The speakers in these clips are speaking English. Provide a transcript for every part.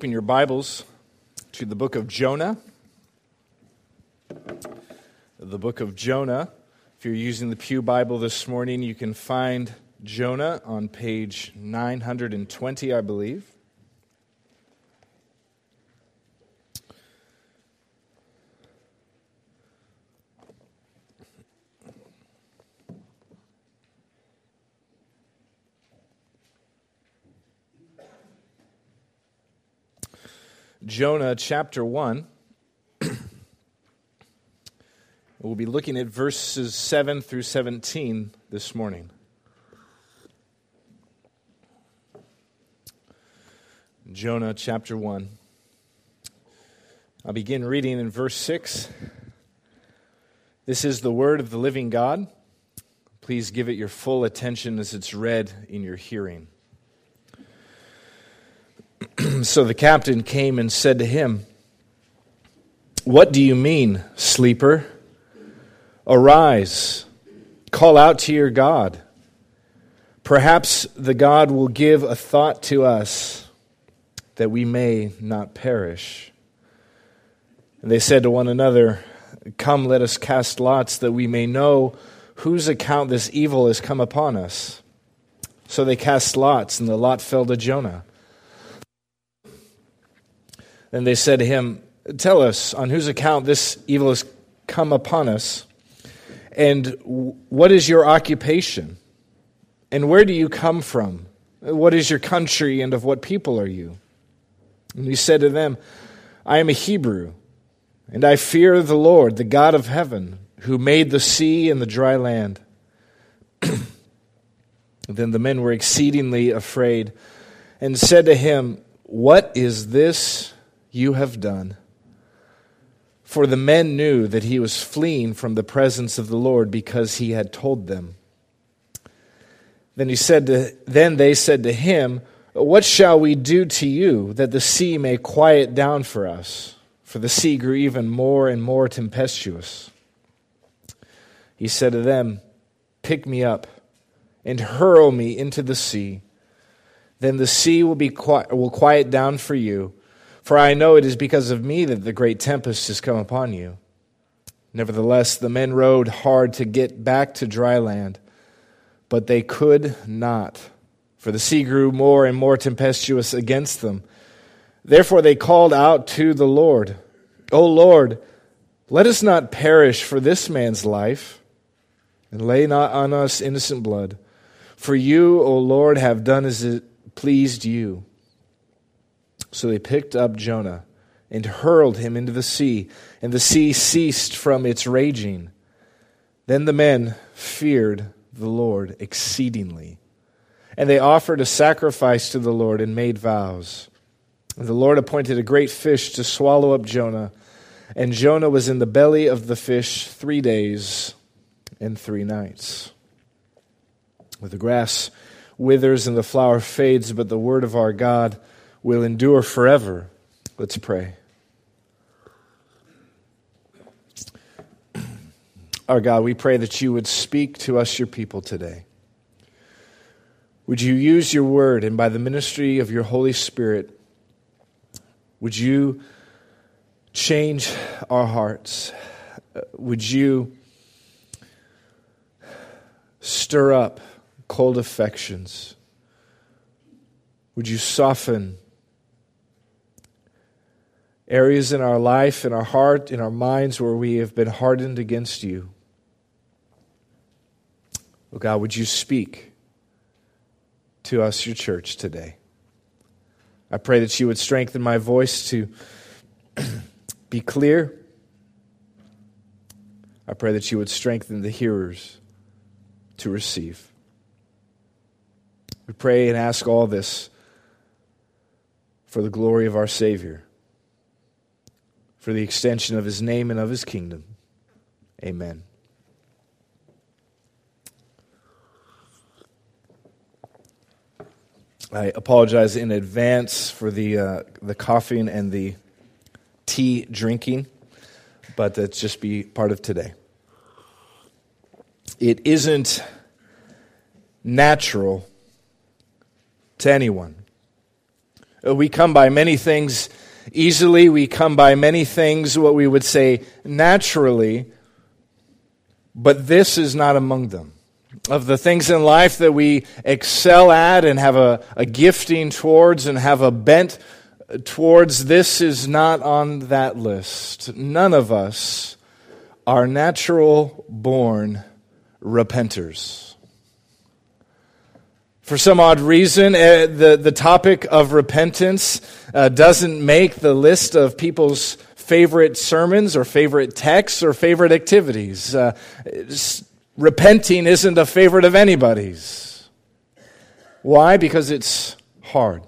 open your Bibles to the book of Jonah. The book of Jonah. If you're using the Pew Bible this morning, you can find Jonah on page 920, I believe. Jonah chapter 1. We'll be looking at verses 7 through 17 this morning. Jonah chapter 1. I'll begin reading in verse 6. This is the word of the living God. Please give it your full attention as it's read in your hearing. So the captain came and said to him, "What do you mean, sleeper? Arise, call out to your God. Perhaps the God will give a thought to us that we may not perish." And they said to one another, "Come, let us cast lots that we may know whose account this evil has come upon us." So they cast lots, and the lot fell to Jonah. Then they said to him, "Tell us on whose account this evil has come upon us, and what is your occupation? And where do you come from? What is your country, and of what people are you?" And he said to them, "I am a Hebrew, and I fear the Lord, the God of heaven, who made the sea and the dry land." Then the men were exceedingly afraid, and said to him, "What is this you have done?" For the men knew that he was fleeing from the presence of the Lord, because he had told them. Then they said to him, "What shall we do to you, that the sea may quiet down for us?" For the sea grew even more and more tempestuous. He said to them, "Pick me up and hurl me into the sea. Then the sea will quiet down for you. For I know it is because of me that the great tempest has come upon you." Nevertheless, the men rowed hard to get back to dry land, but they could not, for the sea grew more and more tempestuous against them. Therefore they called out to the Lord, "O Lord, let us not perish for this man's life, and lay not on us innocent blood. For you, O Lord, have done as it pleased you." So they picked up Jonah and hurled him into the sea, and the sea ceased from its raging. Then the men feared the Lord exceedingly, and they offered a sacrifice to the Lord and made vows. And the Lord appointed a great fish to swallow up Jonah, and Jonah was in the belly of the fish 3 days and 3 nights. The grass withers and the flower fades, but the word of our God will endure forever. Let's pray. Our God, we pray that you would speak to us, your people, today. Would you use your word, and by the ministry of your Holy Spirit, would you change our hearts? Would you stir up cold affections? Would you soften areas in our life, in our heart, in our minds where we have been hardened against you? Oh God, would you speak to us, your church, today? I pray that you would strengthen my voice to be clear. I pray that you would strengthen the hearers to receive. We pray and ask all this for the glory of our Savior, for the extension of his name and of his kingdom. Amen. I apologize in advance for the coughing and the tea drinking, but that's just be part of today. It isn't natural to anyone We come by many things easily. We come by many things, what we would say, naturally. But this is not among them. Of the things in life that we excel at and have a gifting towards and have a bent towards, this is not on that list. None of us are natural-born repenters. For some odd reason, the topic of repentance doesn't make the list of people's favorite sermons or favorite texts or favorite activities. Repenting isn't a favorite of anybody's. Why? Because it's hard.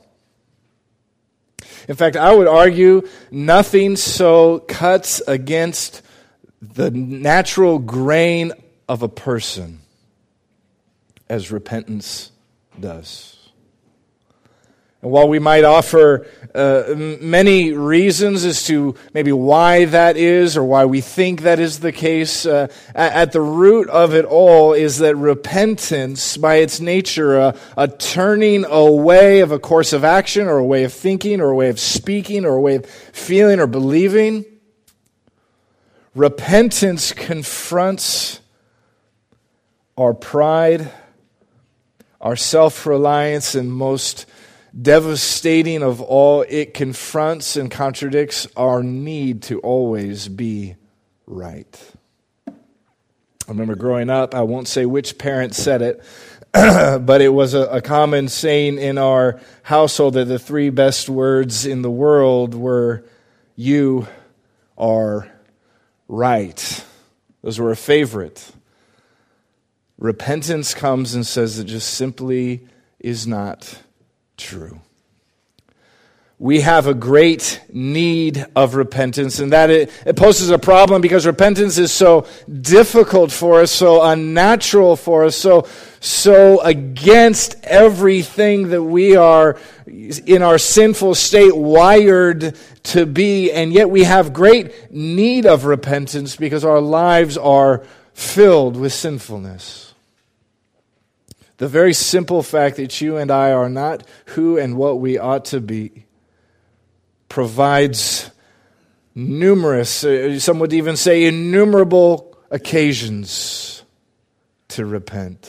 In fact, I would argue nothing so cuts against the natural grain of a person as repentance does. And while we might offer many reasons as to maybe why that is or why we think that is the case, at the root of it all is that repentance, by its nature, a turning away of a course of action or a way of thinking or a way of speaking or a way of feeling or believing, repentance confronts our pride, our self-reliance, and most devastating of all, it confronts and contradicts our need to always be right. I remember growing up, I won't say which parent said it, but it was a common saying in our household that the three best words in the world were, "You are right." Those were a favorite. Repentance comes and says it just simply is not true. We have a great need of repentance, and that it poses a problem because repentance is so difficult for us, so unnatural for us, so against everything that we are in our sinful state wired to be, and yet we have great need of repentance because our lives are filled with sinfulness. The very simple fact that you and I are not who and what we ought to be provides numerous, some would even say innumerable occasions to repent.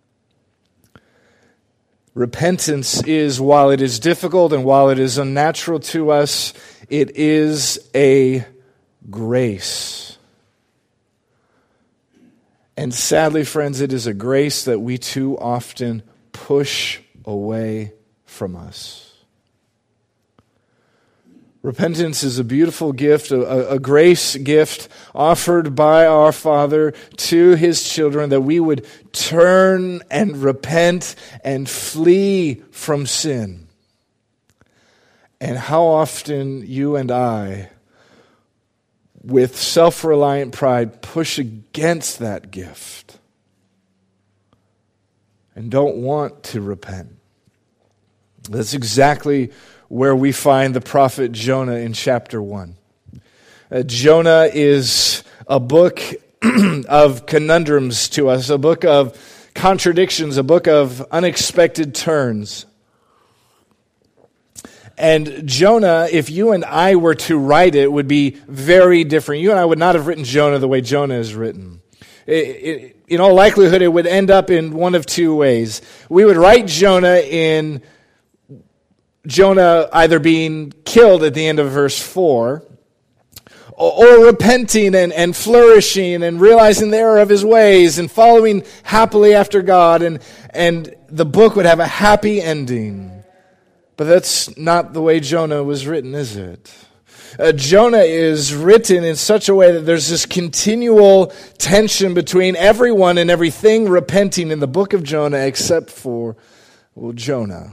Repentance is, while it is difficult and while it is unnatural to us, it is a grace. And sadly, friends, it is a grace that we too often push away from us. Repentance is a beautiful gift, a grace gift offered by our Father to His children, that we would turn and repent and flee from sin. And how often you and I, with self-reliant pride, push against that gift and don't want to repent. That's exactly where we find the prophet Jonah in chapter 1. Jonah is a book of conundrums to us, a book of contradictions, a book of unexpected turns. And Jonah, if you and I were to write it, would be very different. You and I would not have written Jonah the way Jonah is written. In all likelihood, it would end up in one of two ways. We would write Jonah in Jonah either being killed at the end of verse 4, or repenting and flourishing and realizing the error of his ways and following happily after God, and the book would have a happy ending. But that's not the way Jonah was written, is it? Jonah is written in such a way that there's this continual tension between everyone and everything repenting in the book of Jonah except for, Jonah.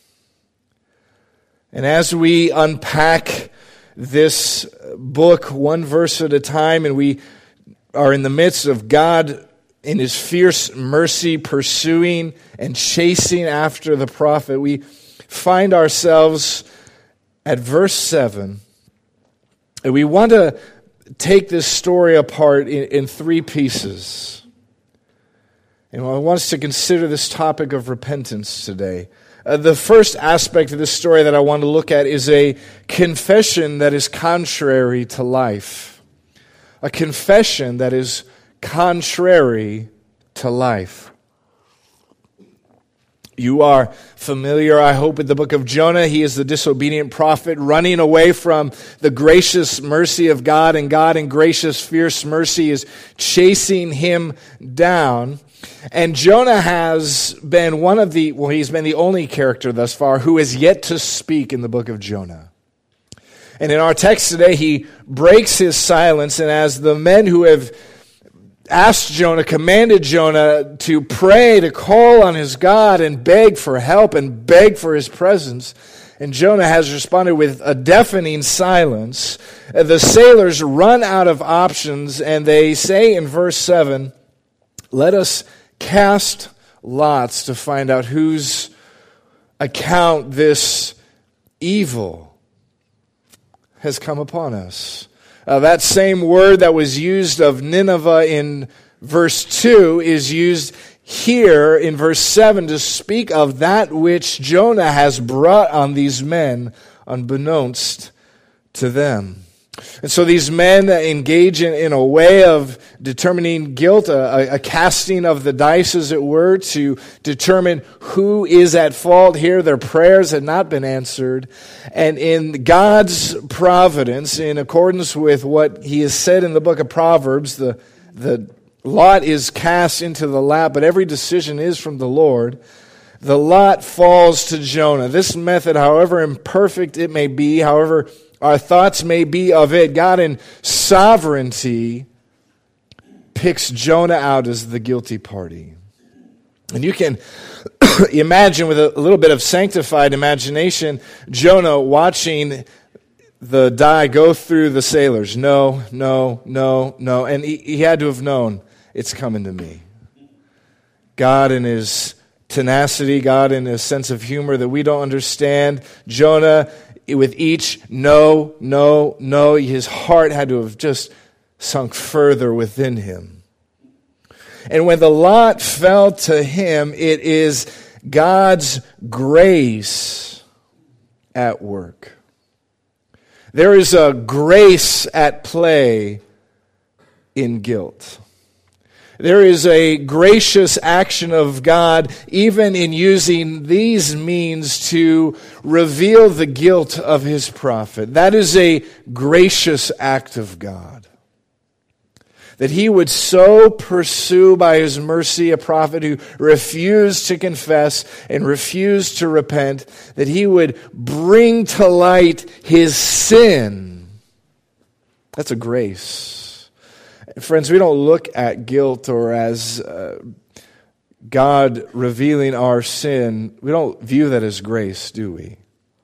And as we unpack this book one verse at a time, and we are in the midst of God in His fierce mercy pursuing and chasing after the prophet, we find ourselves at verse 7, and we want to take this story apart in three pieces. And I want us to consider this topic of repentance today. The first aspect of this story that I want to look at is a confession that is contrary to life. A confession that is contrary to life. You are familiar, I hope, with the book of Jonah. He is the disobedient prophet running away from the gracious mercy of God, and God in gracious, fierce mercy is chasing him down. And Jonah has been he's been the only character thus far who has yet to speak in the book of Jonah. And in our text today, he breaks his silence, and as the men who have asked Jonah, commanded Jonah to pray, to call on his God and beg for help and beg for his presence. And Jonah has responded with a deafening silence. The sailors run out of options, and they say in verse 7, "Let us cast lots to find out whose account this evil has come upon us." That same word that was used of Nineveh in verse 2 is used here in verse 7 to speak of that which Jonah has brought on these men unbeknownst to them. And so these men engage in a way of determining guilt, a casting of the dice, as it were, to determine who is at fault here. Their prayers had not been answered. And in God's providence, in accordance with what he has said in the book of Proverbs, the lot is cast into the lap, but every decision is from the Lord. The lot falls to Jonah. This method, however imperfect it may be, however our thoughts may be of it, God in sovereignty picks Jonah out as the guilty party. And you can imagine, with a little bit of sanctified imagination, Jonah watching the die go through the sailors. No. And he had to have known, it's coming to me. God in his tenacity, God in his sense of humor that we don't understand. Jonah, with each no, his heart had to have just sunk further within him. And when the lot fell to him, it is God's grace at work. There is a grace at play in guilt. There is a gracious action of God even in using these means to reveal the guilt of his prophet. That is a gracious act of God. That he would so pursue by his mercy a prophet who refused to confess and refused to repent, that he would bring to light his sin. That's a grace. Friends, we don't look at guilt or as God revealing our sin. We don't view that as grace, do we?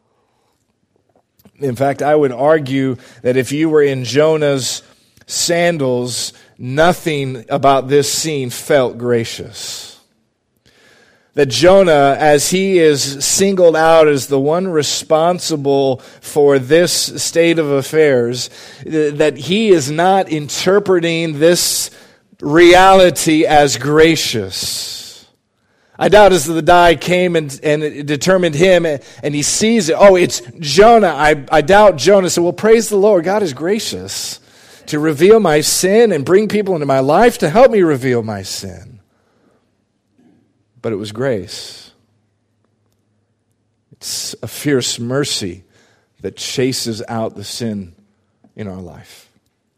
In fact, I would argue that if you were in Jonah's sandals, nothing about this scene felt gracious. That Jonah, as he is singled out as the one responsible for this state of affairs, that he is not interpreting this reality as gracious. I doubt as the die came and it determined him and he sees it. Oh, it's Jonah. I doubt Jonah said, well, praise the Lord. God is gracious to reveal my sin and bring people into my life to help me reveal my sin. But it was grace. It's a fierce mercy that chases out the sin in our life.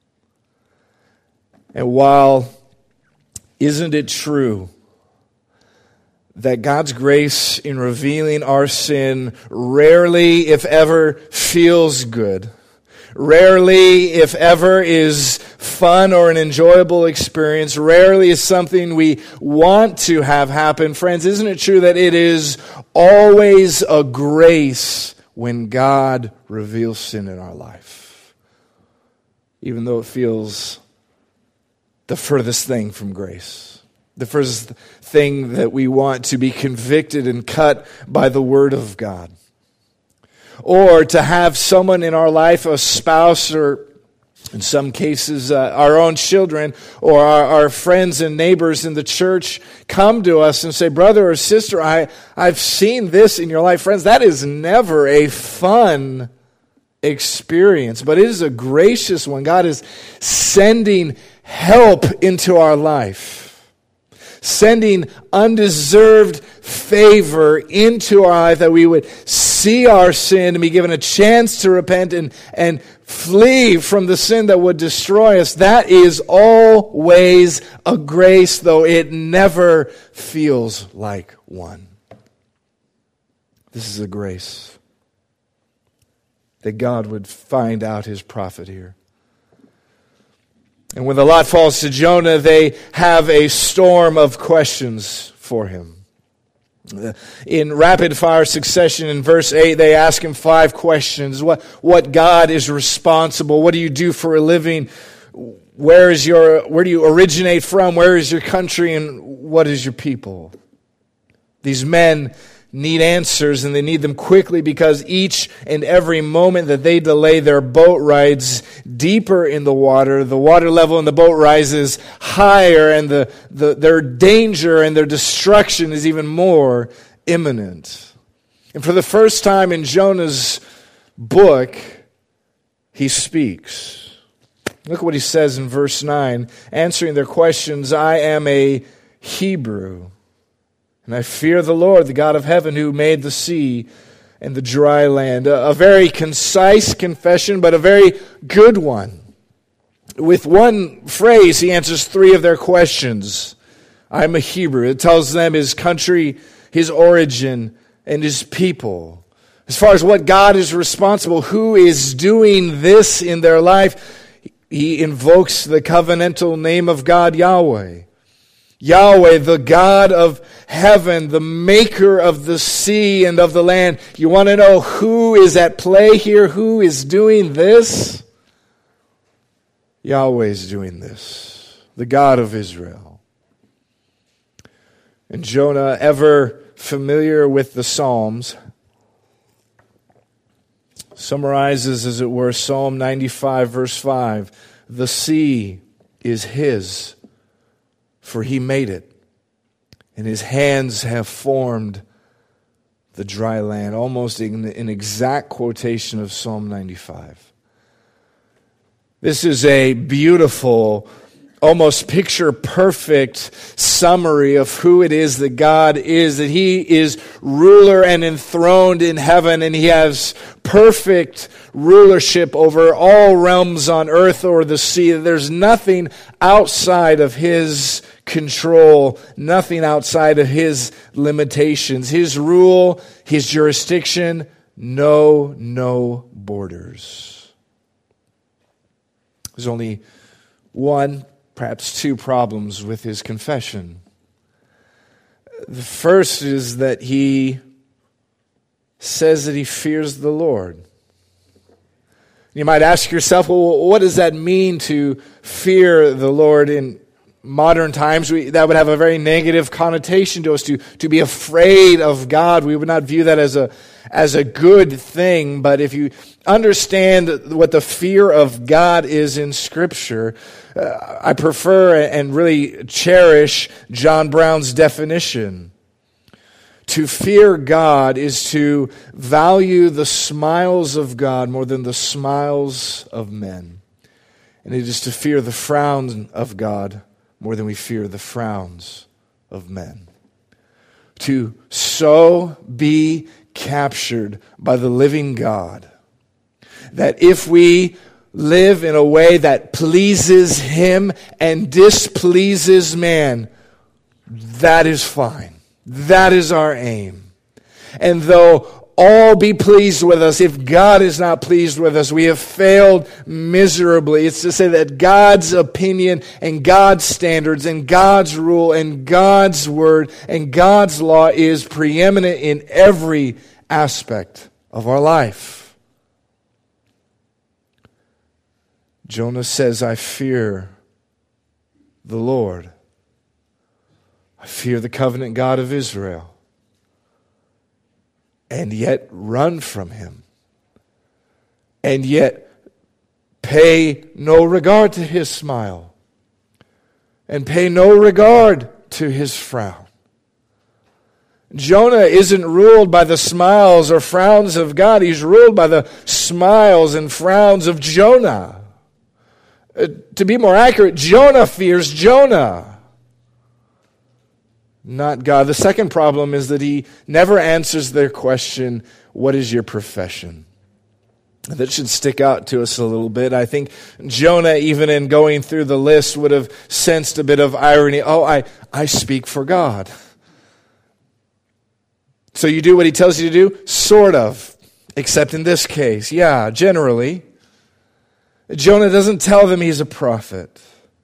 And while isn't it true that God's grace in revealing our sin rarely, if ever, feels good, rarely, if ever, is fun or an enjoyable experience, rarely is something we want to have happen. Friends, isn't it true that it is always a grace when God reveals sin in our life? Even though it feels the furthest thing from grace. The furthest thing that we want to be convicted and cut by the Word of God. Or to have someone in our life, a spouse or In some cases, our own children or our friends and neighbors in the church come to us and say, brother or sister, I've seen this in your life. Friends, that is never a fun experience, but it is a gracious one. God is sending help into our life, sending undeserved favor into our life that we would see our sin and be given a chance to repent and flee from the sin that would destroy us. That is always a grace, though it never feels like one. This is a grace that God would find out his prophet here. And when the lot falls to Jonah, they have a storm of questions for him. In rapid-fire succession, in verse 8, they ask him 5 questions. What God is responsible? What do you do for a living? Where do you originate from? Where is your country? And what is your people? These men need answers, and they need them quickly, because each and every moment that they delay their boat rides deeper in the water level in the boat rises higher, and their danger and their destruction is even more imminent. And for the first time in Jonah's book, he speaks. Look what he says in verse 9, answering their questions, I am a Hebrew, and I fear the Lord, the God of heaven, who made the sea and the dry land. A very concise confession, but a very good one. With one phrase, he answers 3 of their questions. I'm a Hebrew. It tells them his country, his origin, and his people. As far as what God is responsible, who is doing this in their life, he invokes the covenantal name of God, Yahweh. Yahweh, the God of heaven, the maker of the sea and of the land. You want to know who is at play here? Who is doing this? Yahweh is doing this, the God of Israel. And Jonah, ever familiar with the Psalms, summarizes, as it were, Psalm 95, verse 5. The sea is his, for he made it, and his hands have formed the dry land. Almost an exact quotation of Psalm 95. This is a beautiful, almost picture-perfect summary of who it is that God is, that he is ruler and enthroned in heaven, and he has perfect rulership over all realms on earth or the sea. There's nothing outside of his control, nothing outside of his limitations. His rule, his jurisdiction, no borders. There's only one, perhaps 2 problems with his confession. The first is that he says that he fears the Lord. You might ask yourself, well, what does that mean to fear the Lord in modern times? That would have a very negative connotation to us, to be afraid of God. We would not view that as a good thing. But if you understand what the fear of God is in Scripture, I prefer and really cherish John Brown's definition. To fear God is to value the smiles of God more than the smiles of men. And it is to fear the frown of God more than we fear the frowns of men. To so be captured by the living God that if we live in a way that pleases him and displeases man, that is fine. That is our aim. And though all be pleased with us, if God is not pleased with us, we have failed miserably. It's to say that God's opinion and God's standards and God's rule and God's word and God's law is preeminent in every aspect of our life. Jonah says, I fear the Lord. I fear the covenant God of Israel, and yet run from him, and yet pay no regard to his smile, and pay no regard to his frown. Jonah isn't ruled by the smiles or frowns of God. He's ruled by the smiles and frowns of Jonah. To be more accurate, Jonah fears Jonah, not God. The second problem is that he never answers their question, what is your profession? That should stick out to us a little bit. I think Jonah, even in going through the list, would have sensed a bit of irony. Oh, I speak for God. So you do what he tells you to do? Sort of. Except in this case. Yeah, generally. Jonah doesn't tell them he's a prophet.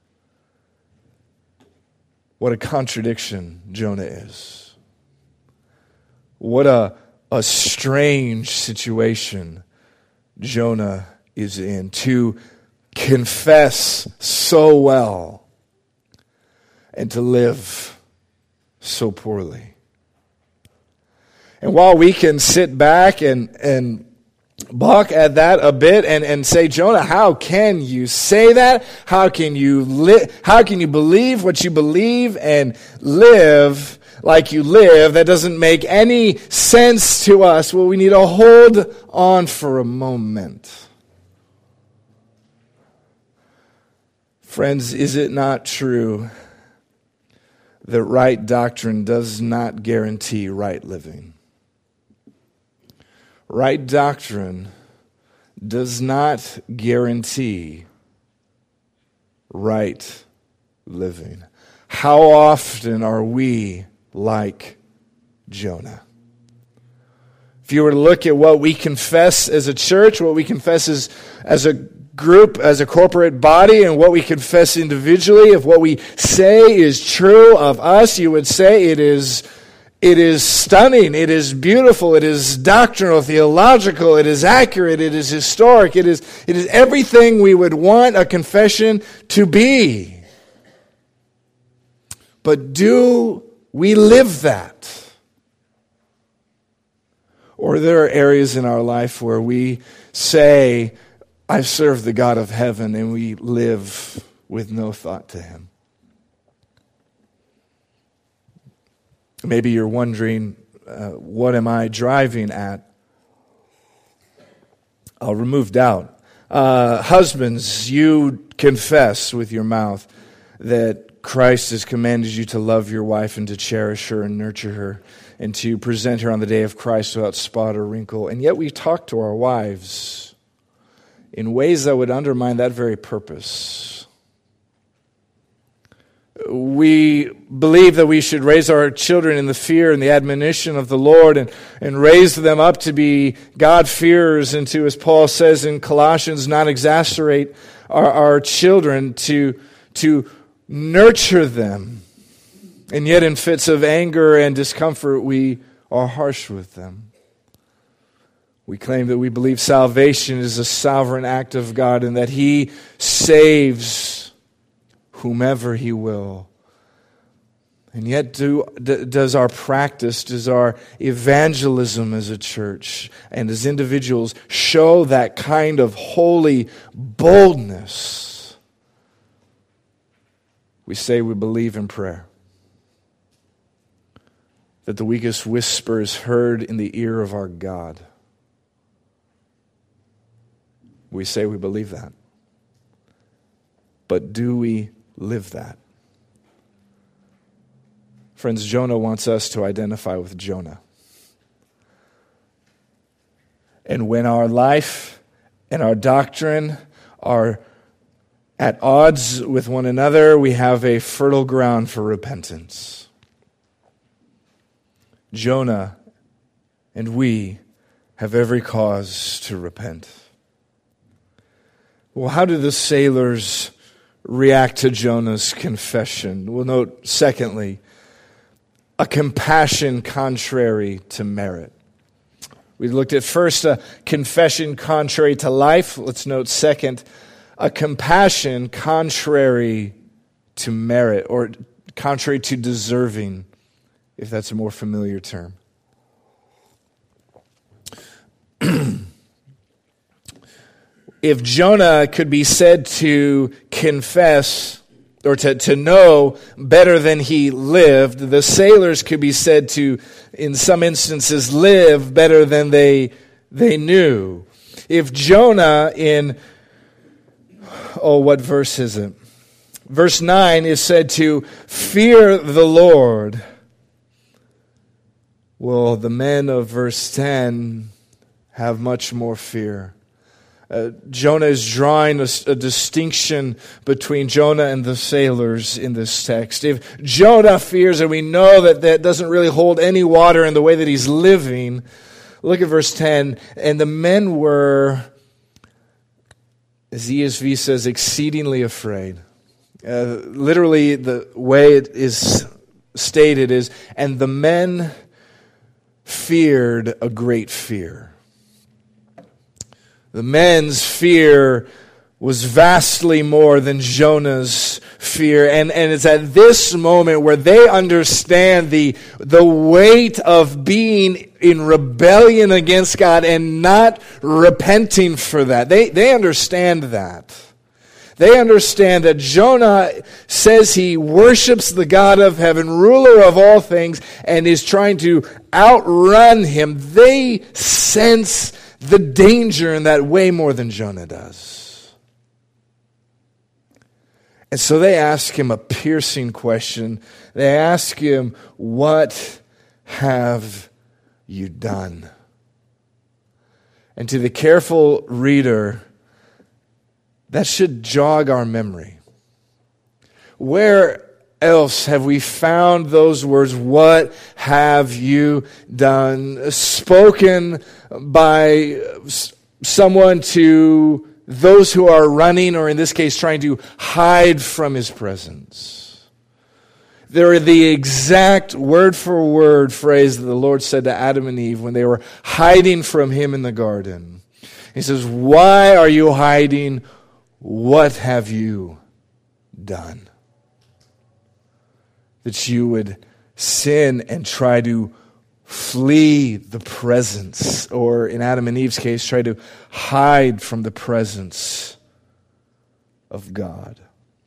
What a contradiction Jonah is. What a strange situation Jonah is in. To confess so well and to live so poorly. And while we can sit back and balk at that a bit and say, Jonah, how can you say that? How can you believe what you believe and live like you live? That doesn't make any sense to us. Well, we need to hold on for a moment. Friends, is it not true that right doctrine does not guarantee right living? Right doctrine does not guarantee right living. How often are we like Jonah? If you were to look at what we confess as a church, what we confess as a group, as a corporate body, and what we confess individually, if what we say is true of us, you would say it is stunning, it is beautiful, it is doctrinal, theological, it is accurate, it is historic, it is everything we would want a confession to be. But do we live that? Or there are areas in our life where we say, I serve the God of heaven, and we live with no thought to him. Maybe you're wondering, what am I driving at? I'll remove doubt. Husbands, you confess with your mouth that Christ has commanded you to love your wife and to cherish her and nurture her and to present her on the day of Christ without spot or wrinkle. And yet we talk to our wives in ways that would undermine that very purpose. We believe that we should raise our children in the fear and the admonition of the Lord and raise them up to be God-fearers and to, as Paul says in Colossians, not exasperate our children, to nurture them. And yet in fits of anger and discomfort, we are harsh with them. We claim that we believe salvation is a sovereign act of God and that he saves whomever he will. And yet does our practice, does our evangelism as a church and as individuals show that kind of holy boldness? We say we believe in prayer, that the weakest whisper is heard in the ear of our God. We say we believe that. But do we live that? Friends, Jonah wants us to identify with Jonah. And when our life and our doctrine are at odds with one another, we have a fertile ground for repentance. Jonah and we have every cause to repent. Well, how do the sailors react to Jonah's confession? We'll note, secondly, a compassion contrary to merit. We looked at first a confession contrary to life. Let's note second, a compassion contrary to merit, or contrary to deserving, if that's a more familiar term. If Jonah could be said to confess or to know better than he lived, the sailors could be said to, in some instances, live better than they knew. If Jonah what verse is it? Verse 9 is said to fear the Lord. Well, the men of verse 10 have much more fear. Jonah is drawing a distinction between Jonah and the sailors in this text. If Jonah fears, and we know that doesn't really hold any water in the way that he's living, look at verse 10. And the men were, as ESV says, exceedingly afraid. Literally, the way it is stated is, and the men feared a great fear. The men's fear was vastly more than Jonah's fear. And it's at this moment where they understand the weight of being in rebellion against God and not repenting for that. They understand that. They understand that Jonah says he worships the God of heaven, ruler of all things, and is trying to outrun him. They sense the danger in that way more than Jonah does. And so they ask him a piercing question. They ask him, "What have you done?" And to the careful reader, that should jog our memory. Where else have we found those words, "What have you done?" spoken by someone to those who are running, or in this case, trying to hide from his presence? They're the exact word-for-word phrase that the Lord said to Adam and Eve when they were hiding from him in the garden. He says, "Why are you hiding? What have you done?" That you would sin and try to flee the presence, or in Adam and Eve's case, try to hide from the presence of God.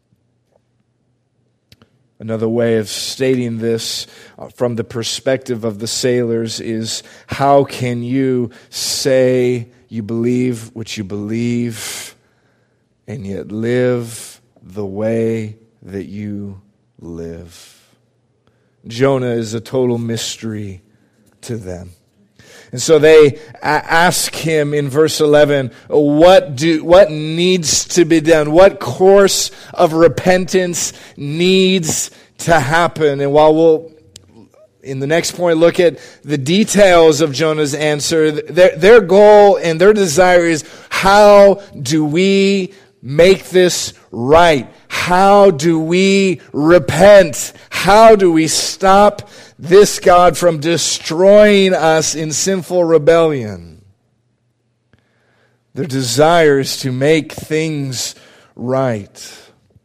Another way of stating this from the perspective of the sailors is, how can you say you believe what you believe and yet live the way that you live? Jonah is a total mystery to them. And so they ask him in verse 11, what needs to be done? What course of repentance needs to happen? And while we'll, in the next point, look at the details of Jonah's answer, their goal and their desire is, how do we make this right? How do we repent? How do we stop this God from destroying us in sinful rebellion? Their desire is to make things right.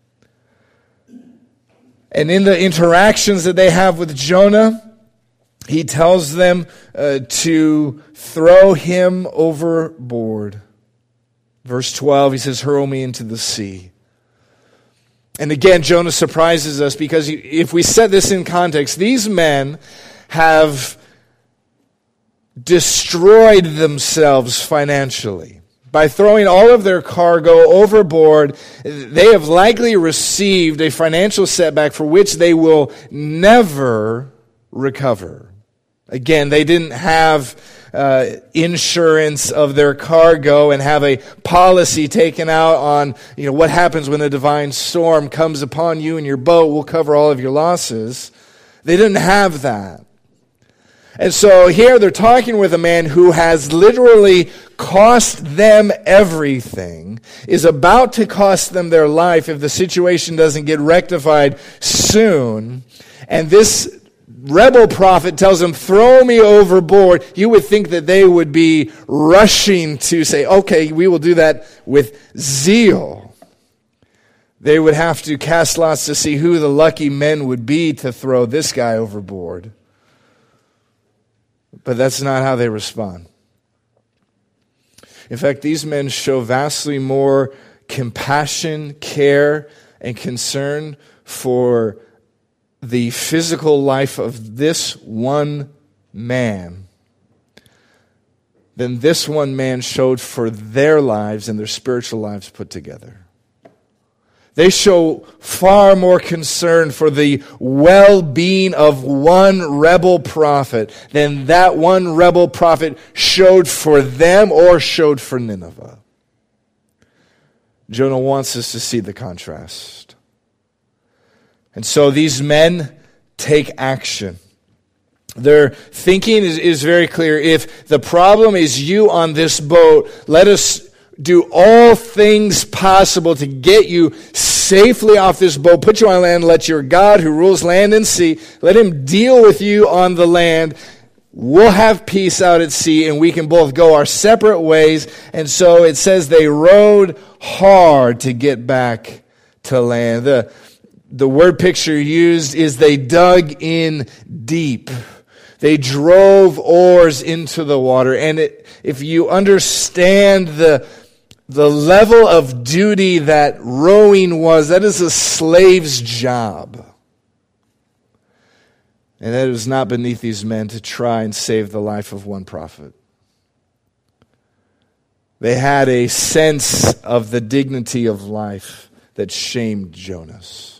And in the interactions that they have with Jonah, he tells them to throw him overboard. Verse 12, he says, "Hurl me into the sea." And again, Jonah surprises us, because if we set this in context, these men have destroyed themselves financially. By throwing all of their cargo overboard, they have likely received a financial setback for which they will never recover. Again, they didn't have insurance of their cargo and have a policy taken out on, what happens when a divine storm comes upon you and your boat will cover all of your losses. They didn't have that. And so here they're talking with a man who has literally cost them everything, is about to cost them their life if the situation doesn't get rectified soon. And this rebel prophet tells them, "Throw me overboard." You would think that they would be rushing to say, "Okay, we will do that with zeal." They would have to cast lots to see who the lucky men would be to throw this guy overboard. But that's not how they respond. In fact, these men show vastly more compassion, care, and concern for the physical life of this one man than this one man showed for their lives and their spiritual lives put together. They show far more concern for the well-being of one rebel prophet than that one rebel prophet showed for them or showed for Nineveh. Jonah wants us to see the contrast. And so these men take action. Their thinking is very clear. If the problem is you on this boat, let us do all things possible to get you safely off this boat, put you on land, let your God who rules land and sea, let him deal with you on the land. We'll have peace out at sea, and we can both go our separate ways. And so it says they rowed hard to get back to land. The word picture used is they dug in deep. They drove oars into the water. And if you understand the level of duty that rowing was, that is a slave's job. And it was not beneath these men to try and save the life of one prophet. They had a sense of the dignity of life that shamed Jonas.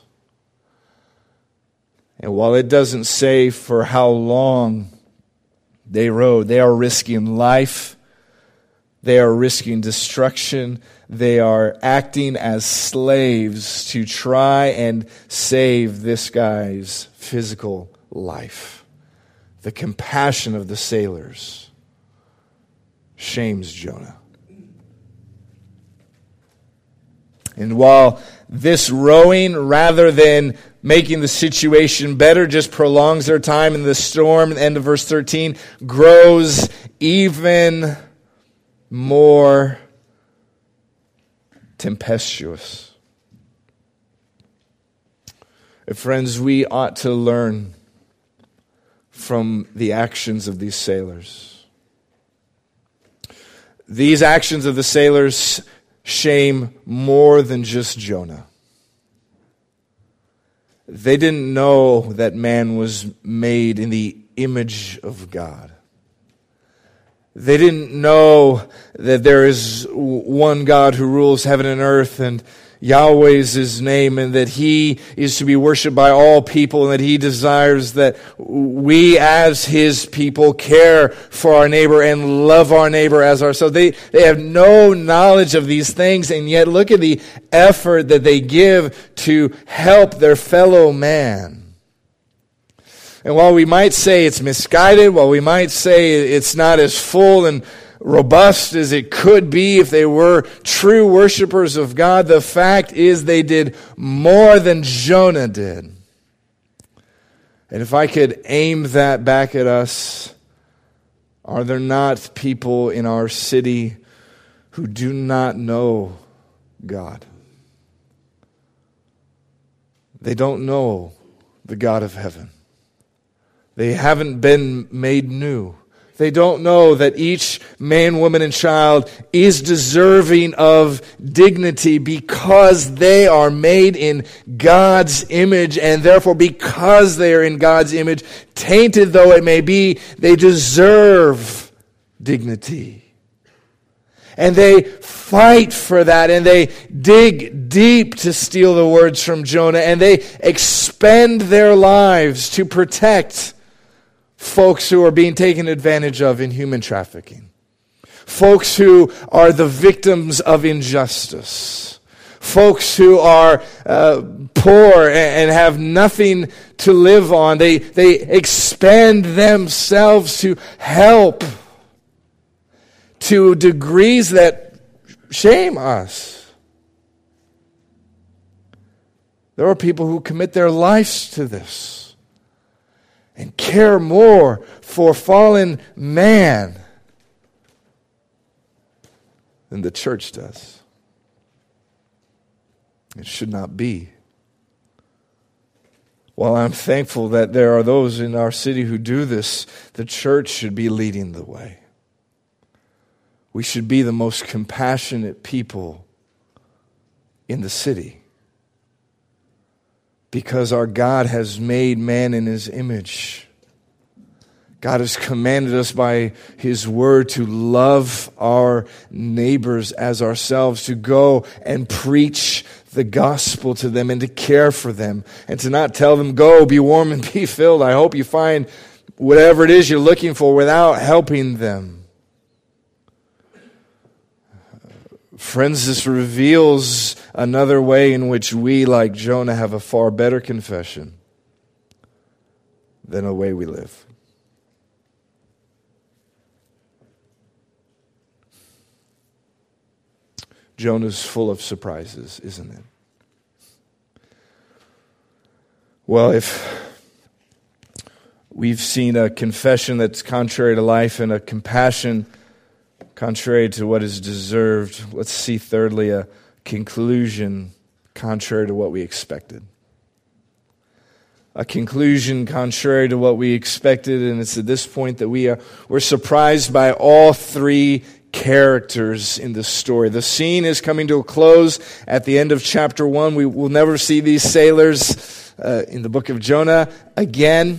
And while it doesn't say for how long they rowed, they are risking life. They are risking destruction. They are acting as slaves to try and save this guy's physical life. The compassion of the sailors shames Jonah. And while this rowing, rather than making the situation better, just prolongs their time in the storm, end of verse 13, grows even more tempestuous. Friends, we ought to learn from the actions of these sailors. These actions of the sailors shame more than just Jonah. They didn't know that man was made in the image of God. They didn't know that there is one God who rules heaven and earth, and Yahweh is his name, and that he is to be worshipped by all people, and that he desires that we as his people care for our neighbor and love our neighbor as ourselves. They have no knowledge of these things, and yet look at the effort that they give to help their fellow man. And while we might say it's misguided, while we might say it's not as full and robust as it could be if they were true worshipers of God, the fact is they did more than Jonah did. And if I could aim that back at us, are there not people in our city who do not know God? They don't know the God of heaven. They haven't been made new. They don't know that each man, woman, and child is deserving of dignity because they are made in God's image, and therefore because they are in God's image, tainted though it may be, they deserve dignity. And they fight for that, and they dig deep, to steal the words from Jonah, and they expend their lives to protect folks who are being taken advantage of in human trafficking. Folks who are the victims of injustice. Folks who are poor and have nothing to live on. They expend themselves to help to degrees that shame us. There are people who commit their lives to this and care more for fallen man than the church does. It should not be. While I'm thankful that there are those in our city who do this, the church should be leading the way. we should be the most compassionate people in the city. Because our God has made man in His image. God has commanded us by His word to love our neighbors as ourselves, to go and preach the gospel to them and to care for them, and to not tell them, go, be warm and be filled. I hope you find whatever it is you're looking for without helping them. Friends, this reveals another way in which we, like Jonah, have a far better confession than the way we live. Jonah's full of surprises, isn't it? Well, if we've seen a confession that's contrary to life and a compassion contrary to what is deserved, let's see thirdly a conclusion contrary to what we expected. A conclusion contrary to what we expected, and it's at this point that we're surprised by all three characters in the story. The scene is coming to a close at the end of chapter 1. We will never see these sailors in the book of Jonah again.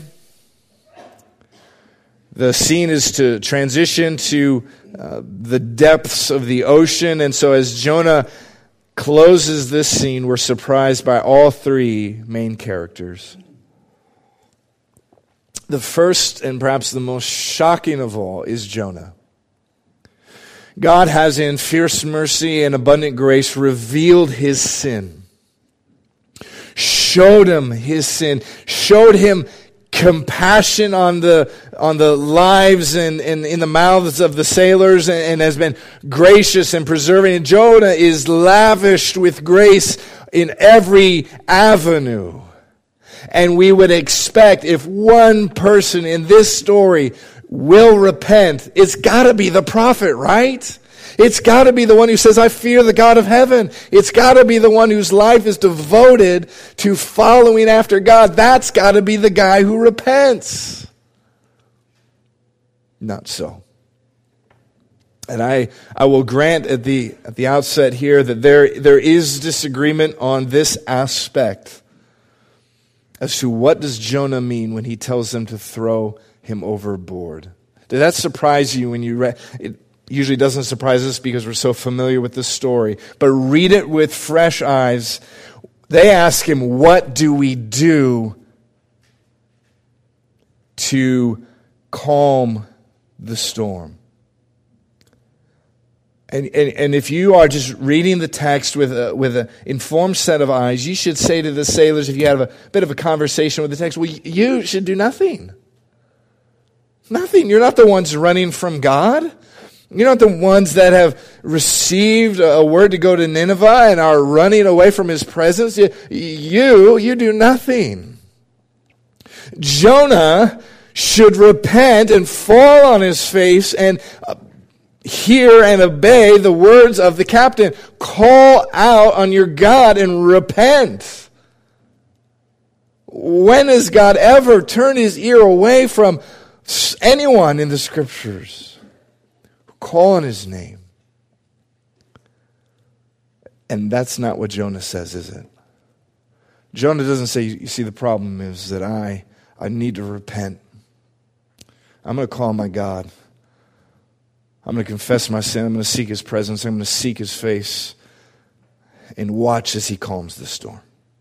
The scene is to transition to the depths of the ocean, and so as Jonah closes this scene, we're surprised by all three main characters. The first and perhaps the most shocking of all is Jonah. God has in fierce mercy and abundant grace revealed His sin, showed him his sin, showed him compassion on the lives and in the mouths of the sailors, and has been gracious and preserving. And Jonah is lavished with grace in every avenue. And we would expect if one person in this story will repent, it's got to be the prophet, right? It's got to be the one who says, I fear the God of heaven. It's got to be the one whose life is devoted to following after God. That's got to be the guy who repents. Not so. And I will grant at the outset here that there is disagreement on this aspect as to what does Jonah mean when he tells them to throw him overboard. Did that surprise you when you read it? Usually doesn't surprise us because we're so familiar with this story. But read it with fresh eyes. They ask him, what do we do to calm the storm? And if you are just reading the text with an informed set of eyes, you should say to the sailors, if you have a bit of a conversation with the text, well, you should do nothing. Nothing. You're not the ones running from God. You're not the ones that have received a word to go to Nineveh and are running away from His presence. You do nothing. Jonah should repent and fall on his face and hear and obey the words of the captain. Call out on your God and repent. When has God ever turned His ear away from anyone in the Scriptures? Call on His name. And that's not what Jonah says, is it? Jonah doesn't say, you see, the problem is that I need to repent. I'm going to call on my God. I'm going to confess my sin. I'm going to seek His presence. I'm going to seek His face and watch as He calms the storm.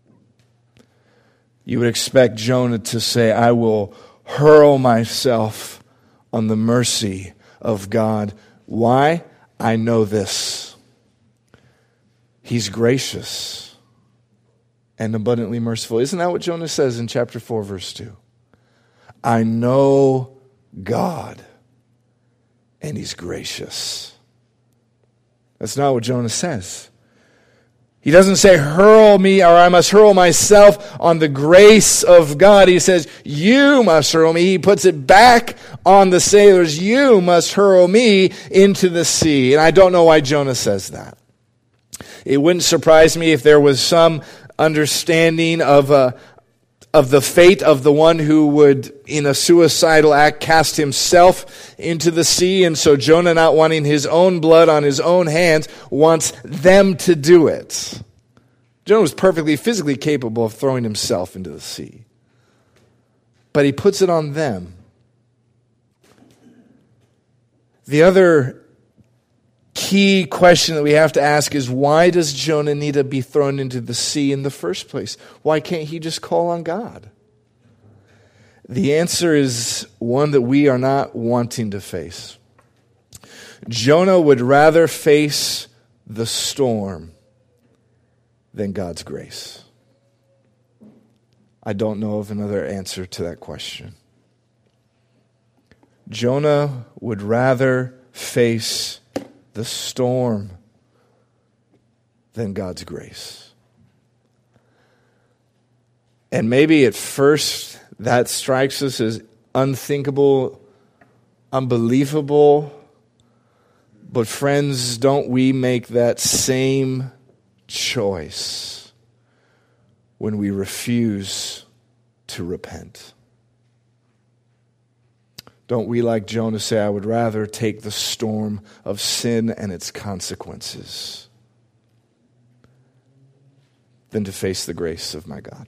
You would expect Jonah to say, I will hurl myself on the mercy of God. Why? I know this. He's gracious and abundantly merciful. Isn't that what Jonah says in chapter 4, verse 2? I know God, and He's gracious. That's not what Jonah says. He doesn't say, hurl me, or I must hurl myself on the grace of God. He says, you must hurl me. He puts it back on the sailors. You must hurl me into the sea. And I don't know why Jonah says that. It wouldn't surprise me if there was some understanding of of the fate of the one who would, in a suicidal act, cast himself into the sea. And so Jonah, not wanting his own blood on his own hands, wants them to do it. Jonah was perfectly physically capable of throwing himself into the sea. But he puts it on them. The other key question that we have to ask is, why does Jonah need to be thrown into the sea in the first place? Why can't he just call on God? The answer is one that we are not wanting to face. Jonah would rather face the storm than God's grace. I don't know of another answer to that question. Jonah would rather face the storm than God's grace. And maybe at first that strikes us as unthinkable, unbelievable. But friends, don't we make that same choice when we refuse to repent? Don't we, like Jonah, say, I would rather take the storm of sin and its consequences than to face the grace of my God?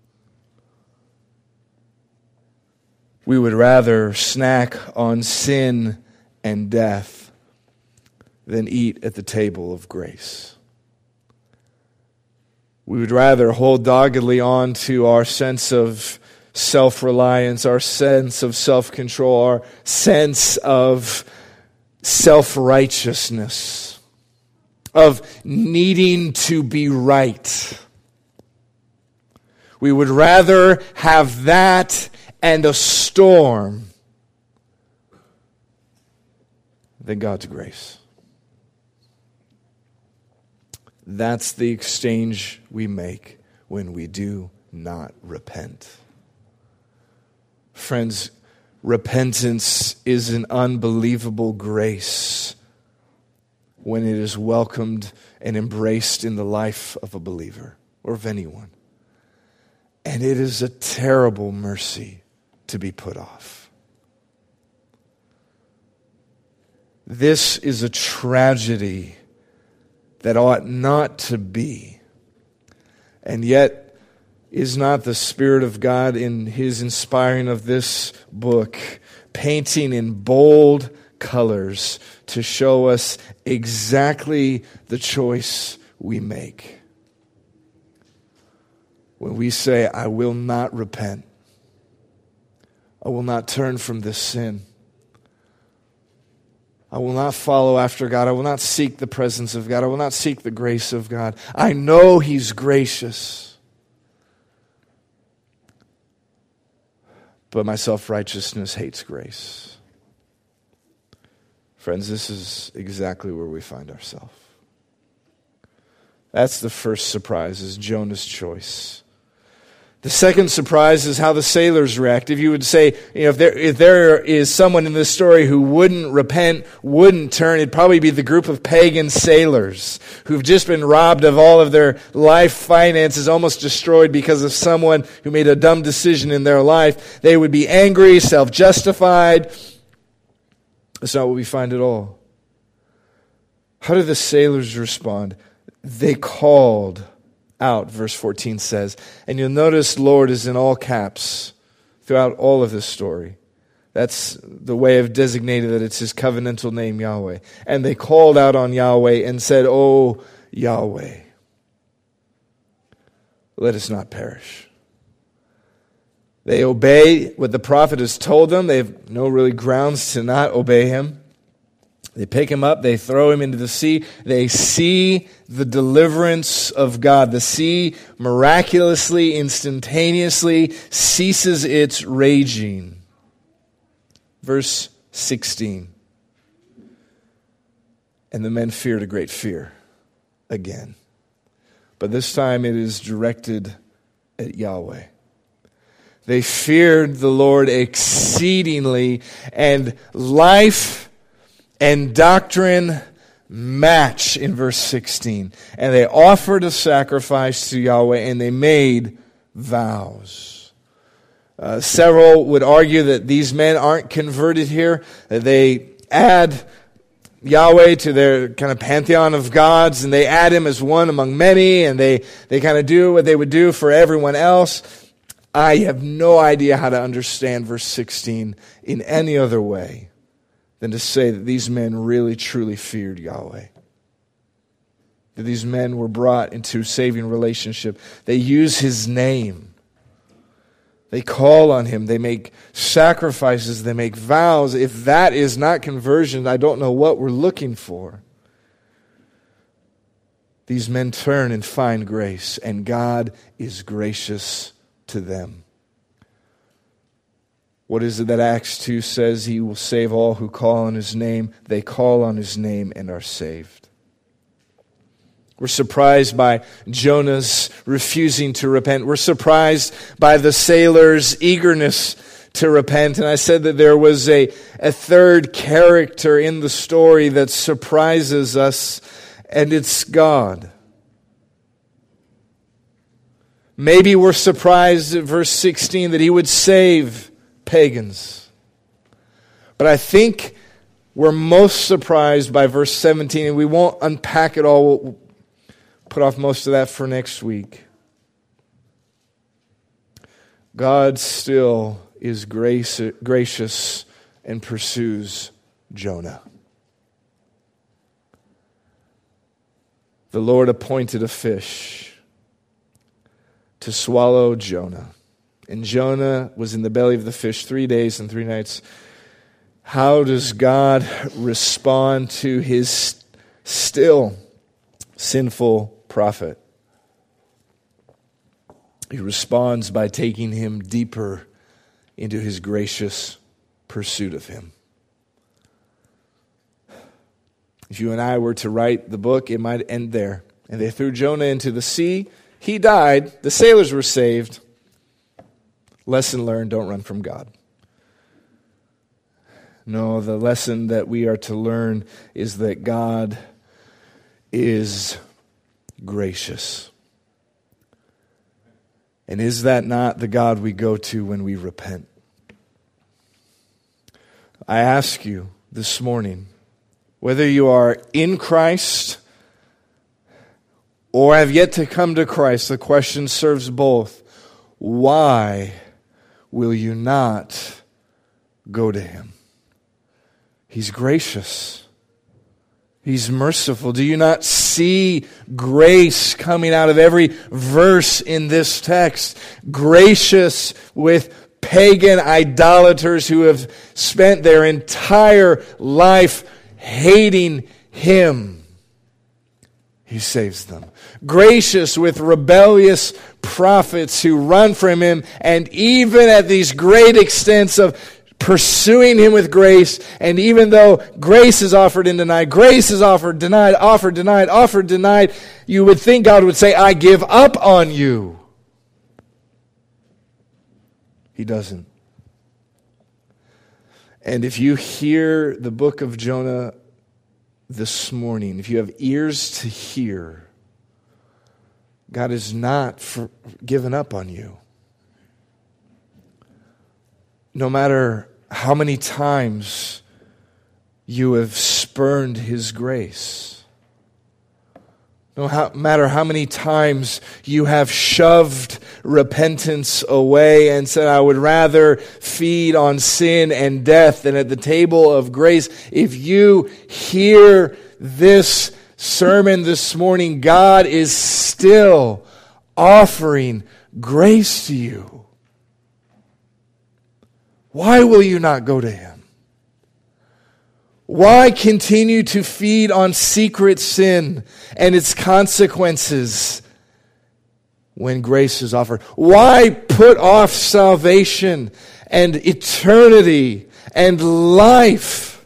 We would rather snack on sin and death than eat at the table of grace. We would rather hold doggedly on to our sense of self-reliance, our sense of self-control, our sense of self-righteousness, of needing to be right. We would rather have that and a storm than God's grace. That's the exchange we make when we do not repent. Friends, repentance is an unbelievable grace when it is welcomed and embraced in the life of a believer or of anyone. And it is a terrible mercy to be put off. This is a tragedy that ought not to be, and yet is not the Spirit of God in His inspiring of this book painting in bold colors to show us exactly the choice we make when we say, I will not repent. I will not turn from this sin. I will not follow after God. I will not seek the presence of God. I will not seek the grace of God. I know He's gracious. But my self-righteousness hates grace. Friends, this is exactly where we find ourselves. That's the first surprise, is Jonah's choice. The second surprise is how the sailors react. If you would say, if there is someone in this story who wouldn't repent, wouldn't turn, it'd probably be the group of pagan sailors who've just been robbed of all of their life finances, almost destroyed because of someone who made a dumb decision in their life. They would be angry, self-justified. That's not what we find at all. How do the sailors respond? They called out, verse 14 says. And you'll notice Lord is in all caps throughout all of this story. That's the way of designating that it's His covenantal name, Yahweh. And they called out on Yahweh and said, "O Yahweh, let us not perish." They obey what the prophet has told them. They have no really grounds to not obey him. They pick him up, they throw him into the sea. They see the deliverance of God. The sea miraculously, instantaneously ceases its raging. Verse 16. And the men feared a great fear again. But this time it is directed at Yahweh. They feared the Lord exceedingly, and life and doctrine match in verse 16. And they offered a sacrifice to Yahweh, and they made vows. Several would argue that these men aren't converted here, that they add Yahweh to their kind of pantheon of gods, and they add him as one among many, and they kind of do what they would do for everyone else. I have no idea how to understand verse 16 in any other way than to say that these men really truly feared Yahweh. That these men were brought into saving relationship. They use his name. They call on him. They make sacrifices. They make vows. If that is not conversion, I don't know what we're looking for. These men turn and find grace, and God is gracious to them. What is it that Acts 2 says? He will save all who call on his name. They call on his name and are saved. We're surprised by Jonah's refusing to repent. We're surprised by the sailors' eagerness to repent. And I said that there was a third character in the story that surprises us, and it's God. Maybe we're surprised at verse 16 that he would save pagans. But I think we're most surprised by verse 17, and we won't unpack it all. We'll put off most of that for next week. God still is gracious and pursues Jonah. The Lord appointed a fish to swallow Jonah. And Jonah was in the belly of the fish 3 days and 3 nights. How does God respond to his still sinful prophet? He responds by taking him deeper into his gracious pursuit of him. If you and I were to write the book, it might end there. And they threw Jonah into the sea. He died. The sailors were saved. Lesson learned, don't run from God. No, the lesson that we are to learn is that God is gracious. And is that not the God we go to when we repent? I ask you this morning, whether you are in Christ or have yet to come to Christ, the question serves both. Why will you not go to him? He's gracious. He's merciful. Do you not see grace coming out of every verse in this text? Gracious with pagan idolaters who have spent their entire life hating him. He saves them. Gracious with rebellious prophets who run from him, and even at these great extents of pursuing him with grace, and even though grace is offered and denied, grace is offered, denied, offered, denied, offered, denied, you would think God would say, I give up on you. He doesn't. And if you hear the book of Jonah this morning, if you have ears to hear, God has not given up on you. No matter how many times you have spurned his grace, no matter how many times you have shoved repentance away and said, I would rather feed on sin and death than at the table of grace. If you hear this sermon this morning, God is still offering grace to you. Why will you not go to him? Why continue to feed on secret sin and its consequences when grace is offered? Why put off salvation and eternity and life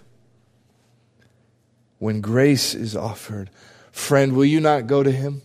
when grace is offered? Friend, will you not go to him?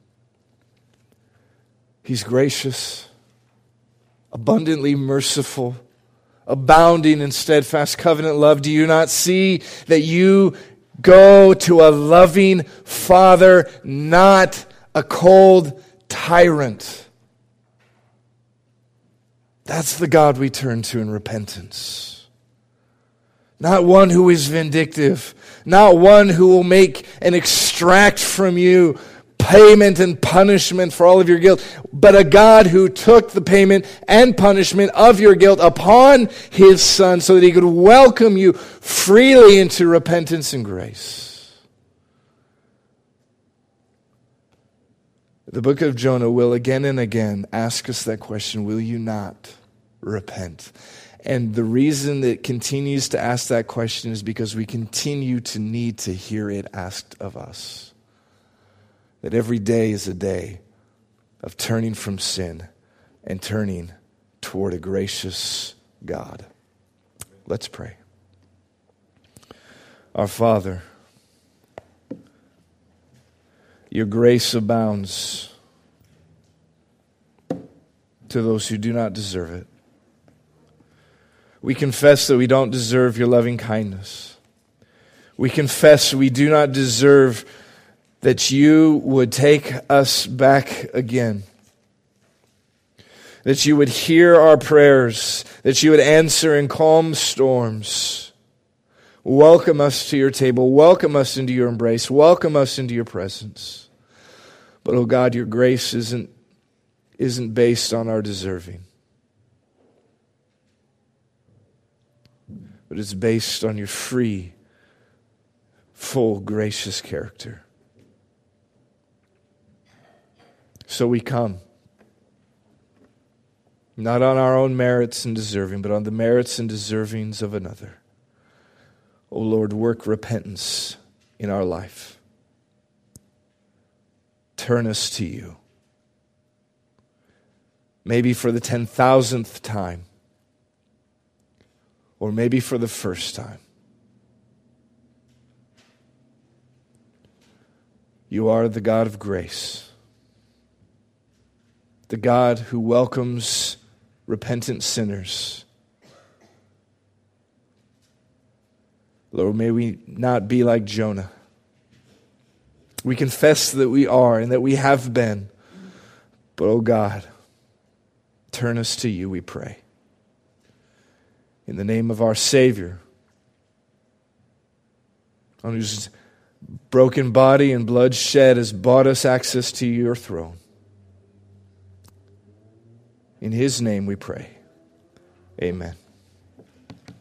He's gracious, abundantly merciful, abounding in steadfast covenant love. Do you not see that you go to a loving Father, not a cold tyrant? That's the God we turn to in repentance. Not one who is vindictive, not one who will make and extract from you payment and punishment for all of your guilt, but a God who took the payment and punishment of your guilt upon his Son so that he could welcome you freely into repentance and grace. The book of Jonah will again and again ask us that question, will you not repent? And the reason that it continues to ask that question is because we continue to need to hear it asked of us. That every day is a day of turning from sin and turning toward a gracious God. Let's pray. Our Father, your grace abounds to those who do not deserve it. We confess that we don't deserve your loving kindness. We confess we do not deserve that you would take us back again. That you would hear our prayers. That you would answer in calm storms. Welcome us to your table. Welcome us into your embrace. Welcome us into your presence. But, oh God, your grace isn't based on our deserving. But it's based on your free, full, gracious character. So we come, not on our own merits and deserving, but on the merits and deservings of another. O Lord, work repentance in our life. Turn us to you. Maybe for the 10,000th time, or maybe for the first time. You are the God of grace. The God who welcomes repentant sinners. Lord, may we not be like Jonah. We confess that we are and that we have been. But, oh God, turn us to you, we pray. In the name of our Savior, on whose broken body and blood shed has bought us access to your throne. In his name we pray. Amen.